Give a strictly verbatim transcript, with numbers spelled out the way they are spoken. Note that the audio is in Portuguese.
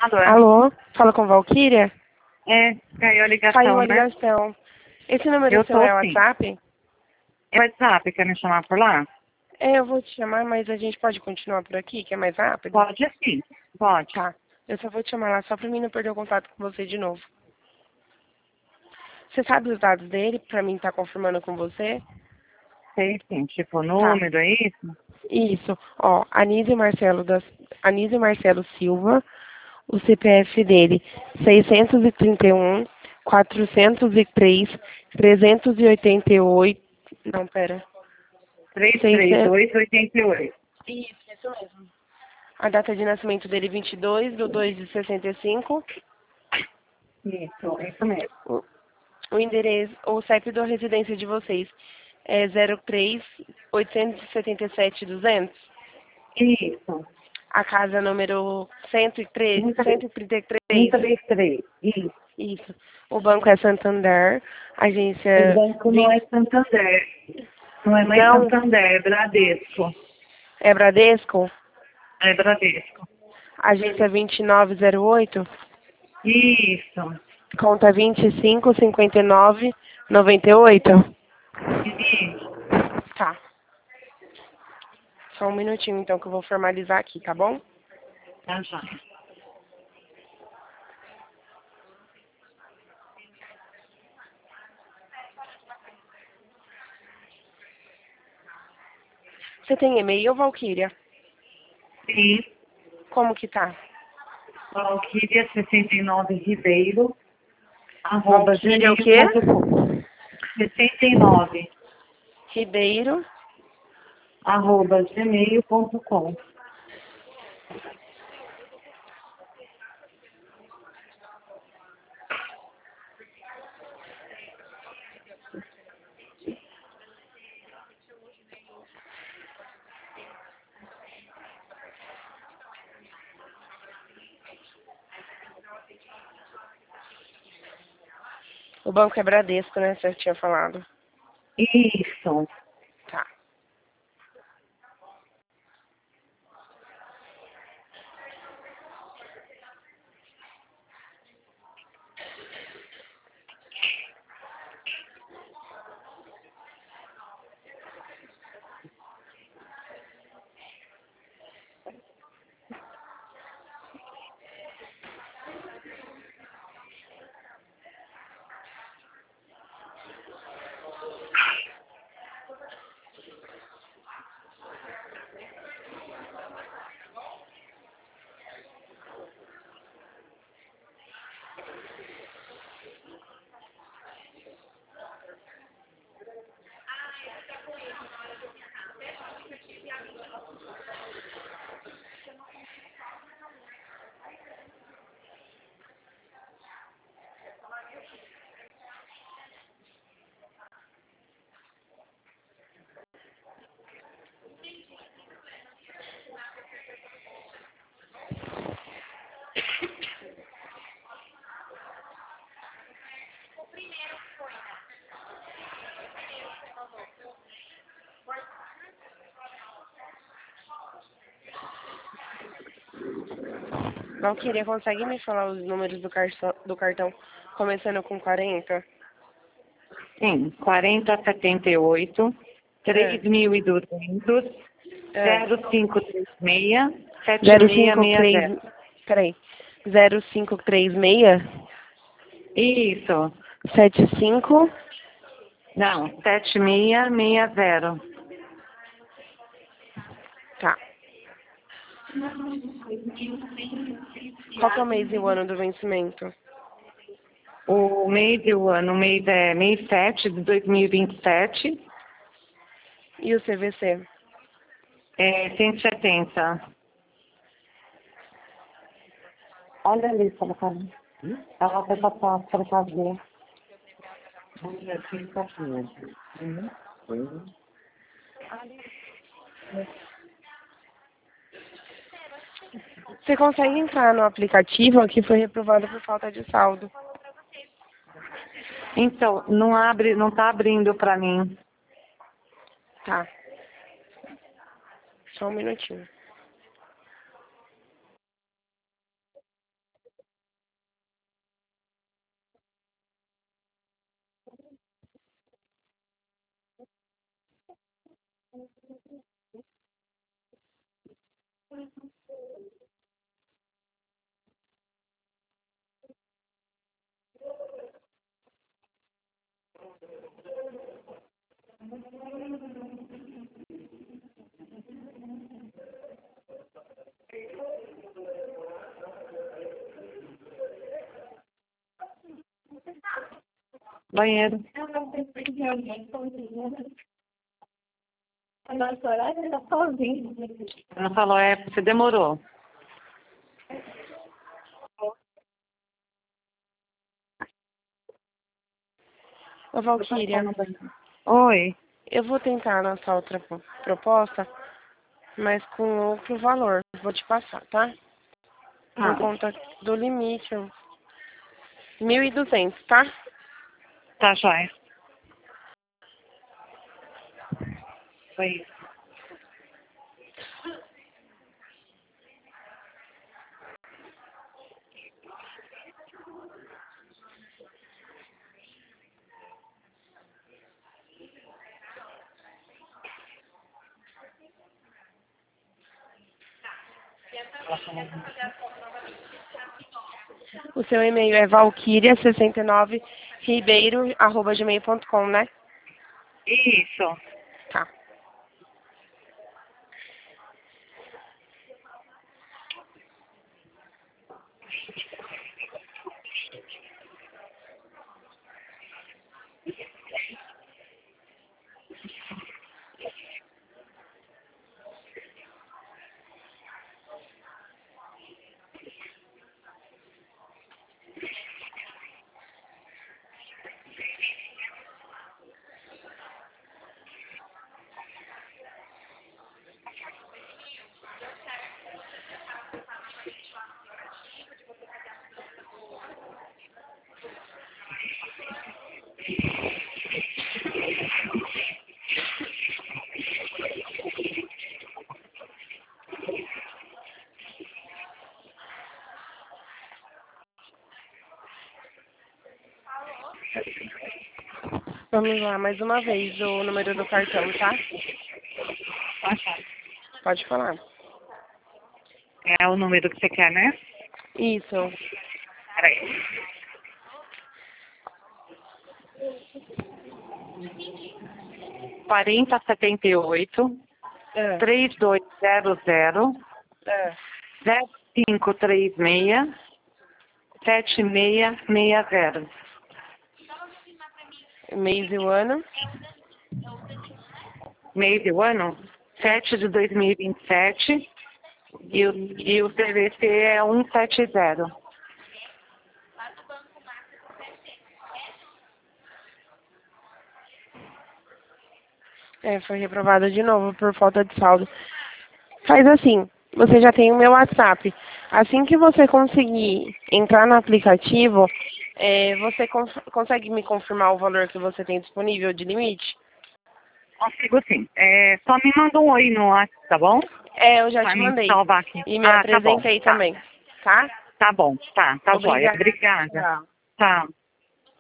Alô? Alô? Fala com Valquíria? É, caiu a ligação, Caiu a né? ligação. Esse número Eu seu tô é o sim. WhatsApp? É WhatsApp, quer me chamar por lá? É, eu vou te chamar, mas a gente pode continuar por aqui, que é mais rápido? Pode sim, pode. Tá. Eu só vou te chamar lá só pra mim não perder o contato com você de novo. Você sabe os dados dele pra mim estar confirmando com você? Sei sim, tipo Tá. número, é isso? Isso. Ó, Anísio Marcelo das Anísio Marcelo Silva, o C P F dele seiscentos e trinta e um, quatrocentos e três, trezentos e oitenta e oito. Não, pera. três três seiscentos. oito oito oito. Isso, isso mesmo. A data de nascimento dele vinte e dois de dois de sessenta e cinco. Isso, isso mesmo. O, o endereço, o C E P da residência de vocês é zero três oitocentos e setenta e sete duzentos. Isso. A casa número cento e três, cento e trinta e três. cento e trinta e três, isso. Isso. O banco é Santander, O agência banco não é vinte. Santander. Não é mais Não, Santander, é Bradesco. é Bradesco, É Bradesco. agência vinte e nove zero oito, Isso. conta vinte e cinco cinquenta e nove noventa e oito. Isso. Tá. Só um minutinho então que eu vou formalizar aqui, tá bom? Tá já. Você tem e-mail, Valquíria? Sim. Como que tá? Valquíria sessenta e nove Ribeiro, arroba Valquíria o quê? gmail ponto com. sessenta e nove, Ribeiro. arroba gmail ponto com. O banco é Bradesco, né? Você tinha falado. Isso. Tá. Valquíria, consegue me falar os números do cartão, do cartão começando com quarenta? Sim, quarenta setenta e oito, É. três mil e duzentos, É. zero cinco três seis, sete zero seis cinco seis três. zero. Peraí. zero cinco três seis. Isso. Sete cinco. Não, sete seis seis zero. Tá. Qual que é o mês e o ano do vencimento? O mês e o ano, o mês é mês sete de dois mil e vinte e sete, E o C V C? é cento e setenta. Olha ali, ela tá. Ela vai passar para fazer. Você consegue entrar no aplicativo que foi reprovado por falta de saldo? Então, não abre, não tá abrindo para mim. Tá. Só um minutinho. Banheiro. A nossa horário está sozinho. Ela falou, é, você demorou. Ô, Valquíria, Oi. eu vou tentar nossa outra pro- proposta, mas com outro valor. Vou te passar, tá? Por Ah, conta do limite. ó. mil e duzentos, tá? tá, joia. Foi isso. O seu e-mail é valquíria sessenta e nove ribeiro arroba gmail ponto com, né? Isso. Tá. Vamos lá, mais uma vez, o número do cartão, tá? Pode falar. É o número que você quer, né? Isso. Peraí. quarenta setenta e oito, É, três dois zero zero, é. zero cinco três seis, sete seis seis zero. Mês e o ano. Mês do ano? sete de dois mil e vinte e sete. E o, e o C V C é cento e setenta. É, foi reprovado de novo por falta de saldo. Faz assim, você já tem o meu WhatsApp. Assim que você conseguir entrar no aplicativo, é, você cons- consegue me confirmar o valor que você tem disponível de limite? Consigo sim. É, só me manda um oi no WhatsApp, tá bom? É, eu já Pra te me mandei. salvar aqui. E me Ah, tá bom. apresentei Tá, também, tá? tá bom. Tá, tá jóia. Obrigada. Obrigada. Tchau. Tá.